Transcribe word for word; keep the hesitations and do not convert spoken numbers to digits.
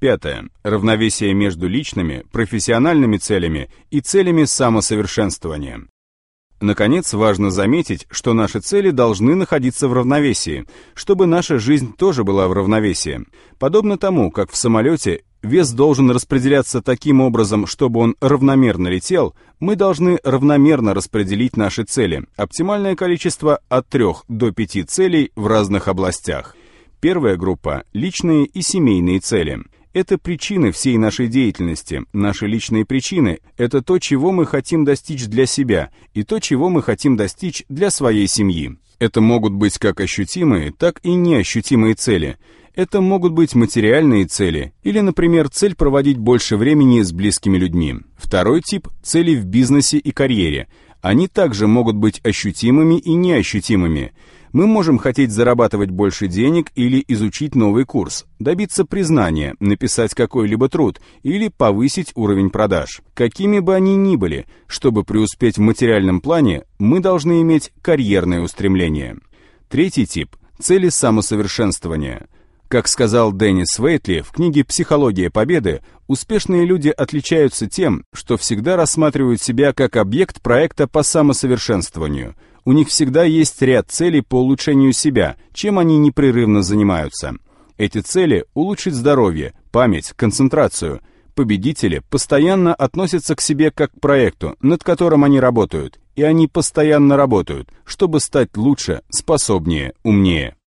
Пятое. Равновесие между личными, профессиональными целями и целями самосовершенствования. Наконец, важно заметить, что наши цели должны находиться в равновесии, чтобы наша жизнь тоже была в равновесии. Подобно тому, как в самолете вес должен распределяться таким образом, чтобы он равномерно летел, мы должны равномерно распределить наши цели, оптимальное количество от трёх до пяти целей в разных областях. Первая группа – личные и семейные цели. Это причины всей нашей деятельности, наши личные причины – это то, чего мы хотим достичь для себя, и то, чего мы хотим достичь для своей семьи. Это могут быть как ощутимые, так и неощутимые цели. Это могут быть материальные цели, или, например, цель проводить больше времени с близкими людьми. Второй тип – цели в бизнесе и карьере. Они также могут быть ощутимыми и неощутимыми. Мы можем хотеть зарабатывать больше денег или изучить новый курс, добиться признания, написать какой-либо труд или повысить уровень продаж. Какими бы они ни были, чтобы преуспеть в материальном плане, мы должны иметь карьерное устремление. Третий тип – цели самосовершенствования. Как сказал Деннис Уэйтли в книге «Психология победы», успешные люди отличаются тем, что всегда рассматривают себя как объект проекта по самосовершенствованию. У них всегда есть ряд целей по улучшению себя, чем они непрерывно занимаются. Эти цели – улучшить здоровье, память, концентрацию. Победители постоянно относятся к себе как к проекту, над которым они работают, и они постоянно работают, чтобы стать лучше, способнее, умнее.